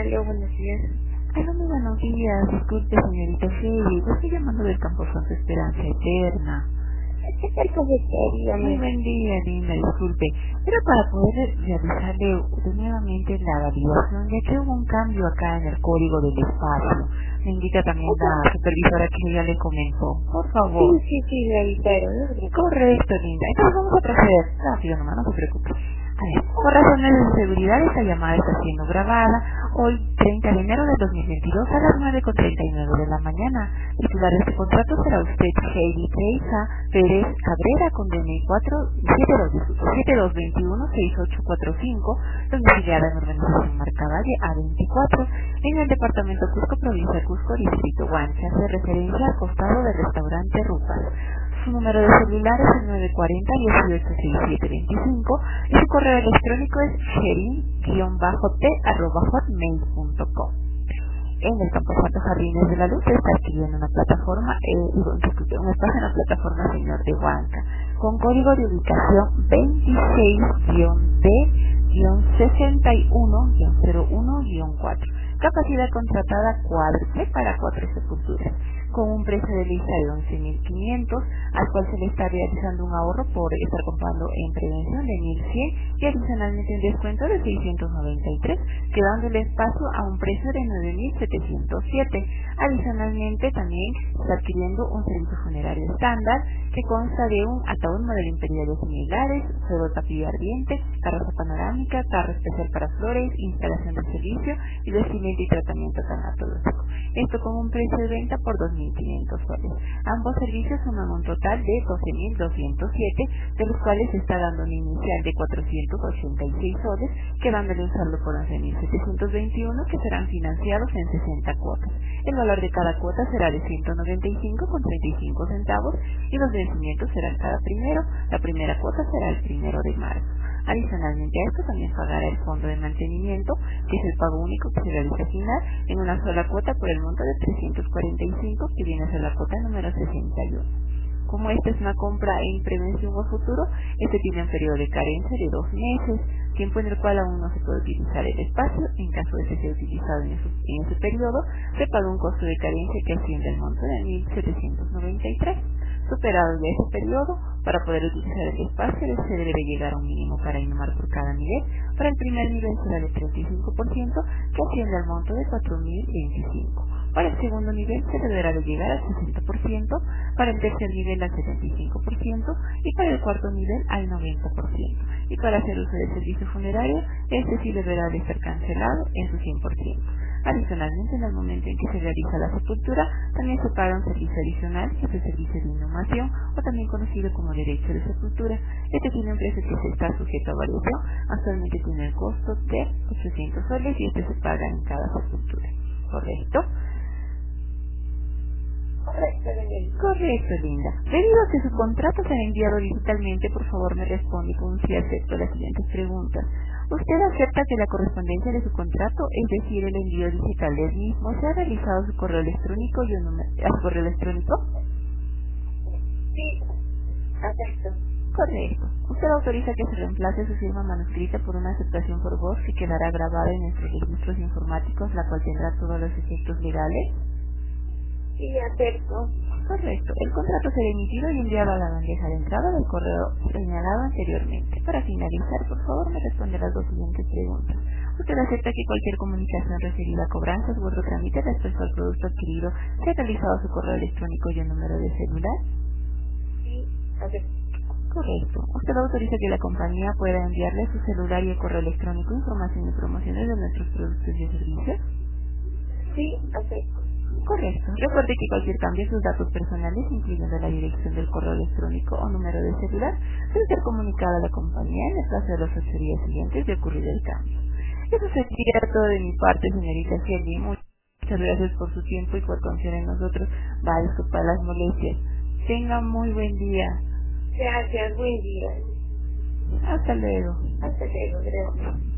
Aló, buenos días. Hola, muy buenos días. Disculpe, señorita Shelly. Yo estoy llamando del Campo Santo Esperanza Eterna. ¿Qué cosa Muy dígame? buen día, linda. Disculpe. Era para poder realizarle nuevamente la validación, ya que hubo un cambio acá en el código del espacio. Me indica también la supervisora que ya le comentó. Por favor. Sí, me avisaron, ¿no? Correcto, linda. Entonces vamos a proceder. Rápido nomás, no se preocupe. A ver, por razones de seguridad esta llamada está siendo grabada hoy 30 de enero de 2022 a las 9:39 de la mañana. Titular de este contrato será usted, Heidi Teresa Pérez Cabrera, con DNI 7221-6845, domiciliada en Urbanización Marcavalle A24, en el departamento Cusco, provincia de Cusco, distrito Huancha. Hace referencia al costado del restaurante Rupas. Su número de celular es el 940-186725 y su correo electrónico es sherin-t@hotmail.com. En el Campo Santo Jardines de la Luz se está adquiriendo una plataforma, un espacio en la plataforma Señor de Huanca, con código de ubicación 26-D-61-01-4. Capacidad contratada cuádruple para 4 sepulturas, con un precio de lista de 11.500, al cual se le está realizando un ahorro por estar comprando en prevención de 1.100 y adicionalmente un descuento de 693, quedándole espacio a un precio de 9.707. Adicionalmente también está adquiriendo un servicio funerario estándar que consta de un ataúd modelo imperial de similares, juego de capilla ardiente, carroza panorámica, carro especial para flores, instalación de servicio y vestimenta y tratamiento tanatológico. Esto con un precio de venta por 2.500 soles. Ambos servicios suman un total de 12.207, de los cuales se está dando un inicial de 486 soles, quedándole un saldo por 11.721 que serán financiados en 60 cuotas. El valor de cada cuota será de 195,35 centavos y los vencimientos serán cada primero. La primera cuota será el 1 de marzo. Adicionalmente a esto también pagará el fondo de mantenimiento, que es el pago único que se realiza al final en una sola cuota por el monto de 345, que viene a ser la cuota número 61. Como esta es una compra en prevención o futuro, este tiene un periodo de carencia de 2 meses, tiempo en el cual aún no se puede utilizar el espacio. En caso de que sea utilizado en ese periodo, se paga un costo de carencia que asciende al monto de 1.793. Superado ya ese periodo, para poder utilizar el espacio se debe llegar a un mínimo para inhumar por cada nivel. Para el primer nivel será del 35%, que asciende al monto de 4.025. Para el segundo nivel se deberá de llegar al 60%, para el tercer nivel al 75% y para el cuarto nivel al 90%. Y para hacer uso del servicio funerario, este sí deberá de ser cancelado en su 100%. Adicionalmente, en el momento en que se realiza la sepultura, también se paga un servicio adicional, que es el servicio de inhumación, o también conocido como derecho de sepultura. Este tiene un precio que se está sujeto a variación. Actualmente tiene el costo de 800 soles y este se paga en cada sepultura. ¿Correcto? Correcto, linda. Debido a que su contrato será enviado digitalmente, por favor me responde con un sí acepto las siguientes preguntas. ¿Usted acepta que la correspondencia de su contrato, es decir, el envío digital del mismo, sea realizado a su correo electrónico y a su correo electrónico? Sí, acepto. Correcto. ¿Usted autoriza que se reemplace su firma manuscrita por una aceptación por voz que quedará grabada en nuestros registros informáticos, la cual tendrá todos los efectos legales? Sí, acepto. Correcto. El contrato será emitido y enviado a la bandeja de entrada del correo señalado anteriormente. Para finalizar, por favor, me responde las dos siguientes preguntas. ¿Usted acepta que cualquier comunicación referida a cobranzas u otro trámite respecto al producto adquirido sea realizado a su correo electrónico y el número de celular? Sí, acepto. Correcto. ¿Usted autoriza que la compañía pueda enviarle a su celular y el correo electrónico información y promociones de nuestros productos y servicios? Sí, acepto. Correcto. Recuerde que cualquier cambio en sus datos personales, incluyendo la dirección del correo electrónico o número de celular, debe ser comunicado a la compañía en el plazo de los 8 días siguientes de ocurrir el cambio. Eso sería todo de mi parte, señorita Shelly. Muchas gracias por su tiempo y por confiar en nosotros. Va a disculpar las molestias. Tenga muy buen día. Gracias, buen día. Hasta luego. Hasta luego, gracias.